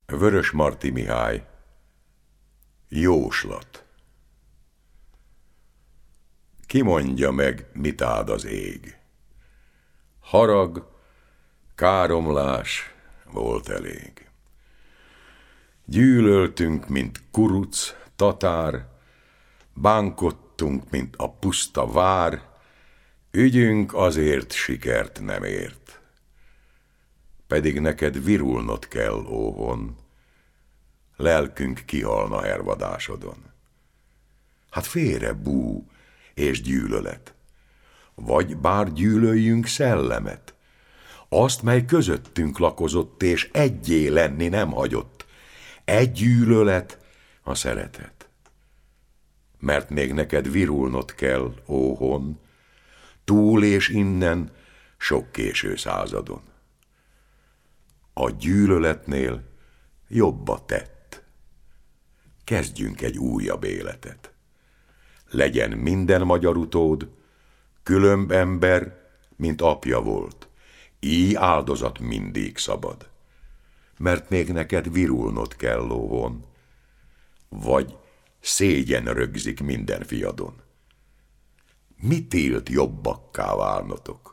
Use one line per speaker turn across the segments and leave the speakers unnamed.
Vörösmarty Mihály. Jóslat. Ki mondja meg, mit áld az ég? Harag, káromlás volt elég. Gyűlöltünk, mint kuruc, tatár, bánkodtunk, mint a puszta vár, ügyünk azért sikert nem ért. Pedig neked virulnod kell, óhon, lelkünk kihalna hervadásodon. Hát félre bú és gyűlölet, vagy bár gyűlöljünk szellemet, azt, mely közöttünk lakozott, és egyé lenni nem hagyott. Egy gyűlölet a szeretet. Mert még neked virulnod kell, óhon, túl és innen sok késő századon. A gyűlöletnél jobb a tett. Kezdjünk egy újabb életet. Legyen minden magyar utód, különb ember, mint apja volt. Így áldozat mindig szabad. Mert még neked virulnod kell, óhon, vagy szégyen rögzik minden fiadon. Mi tilt jobbakká válnotok?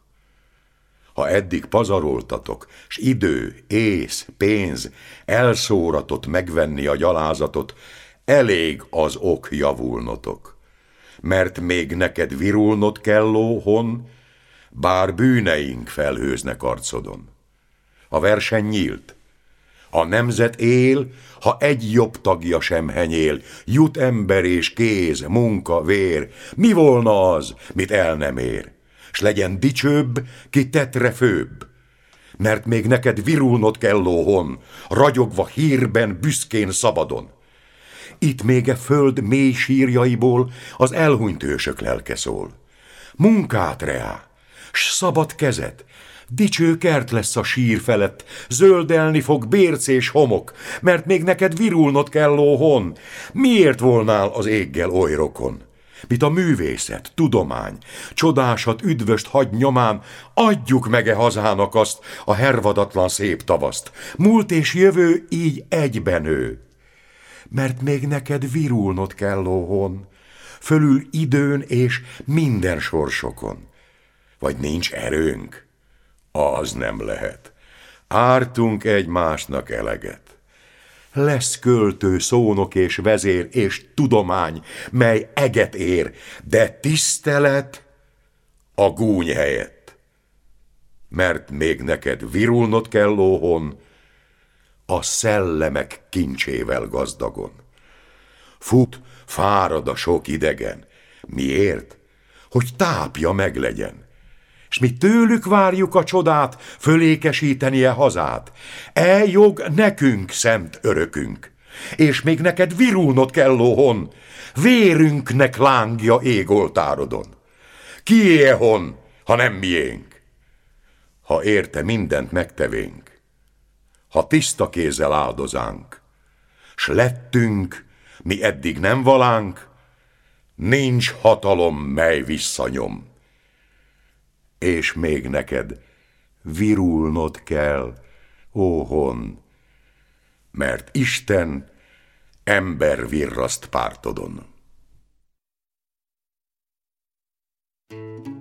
Ha eddig pazaroltatok, s idő, ész, pénz elszóratott megvenni a gyalázatot, elég az ok javulnotok. Mert még neked virulnod kell, óhon, bár bűneink felhőznek arcodon. A verseny nyílt, a nemzet él, ha egy jobb tagja sem henyél, jut ember és kéz, munka, vér, mi volna az, mit el nem ér? S legyen dicsőbb, ki tettre főbb. Mert még neked virulnod kell, óhon, ragyogva hírben, büszkén, szabadon. Itt még e föld mély sírjaiból az elhunyt ősök lelke szól. Munkát reá, s szabad kezet, dicső kert lesz a sír felett, zöldelni fog bérc és homok, mert még neked virulnod kell, óhon. Miért volnál az éggel oly rokon? Mit a művészet, tudomány, csodásat, üdvöst hagy nyomán, adjuk meg-e hazának azt, a hervadatlan szép tavaszt. Múlt és jövő így egyben ő. Mert még neked virulnod kell, óhon, fölül időn és minden sorsokon. Vagy nincs erőnk? Az nem lehet. Ártunk egymásnak eleget. Lesz költő, szónok és vezér és tudomány, mely eget ér, de tisztelet a gúny helyett. Mert még neked virulnod kell, óhon, a szellemek kincsével gazdagon. Fut, fárad a sok idegen. Miért? Hogy tápja meglegyen. S mi tőlük várjuk a csodát, fölékesítenie hazát. E jog nekünk szent örökünk. És még neked virulnod kell, óhon, vérünknek lángja ég oltárodon. Kié hon, ha nem miénk? Ha érte mindent megtevénk, ha tiszta kézzel áldozánk, s lettünk, mi eddig nem valánk, nincs hatalom, mely visszanyom. És még neked virulnod kell, óhon, mert Isten ember virraszt pártodon.